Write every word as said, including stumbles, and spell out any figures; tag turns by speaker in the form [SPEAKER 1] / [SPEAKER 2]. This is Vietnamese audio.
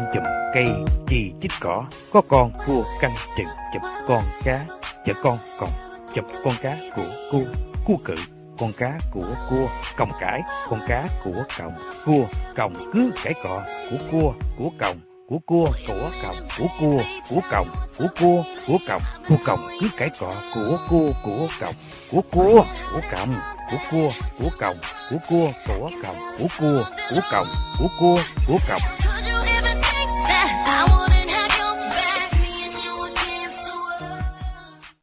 [SPEAKER 1] chùm cây chi chít cỏ, có con cua canh chừng chụp con cá, chợ con còn chụp con cá của cua, cua cự con cá của cua, còng cải con cá của còng, cua còng cứ cãi cọ của cua của còng, của cua của còng, của cua của còng, của cua của còng, cua còng cứ cãi cọ của cua của còng, của cua của còng, của cua của còng, của cua của còng, của cua của còng, của cua của còng.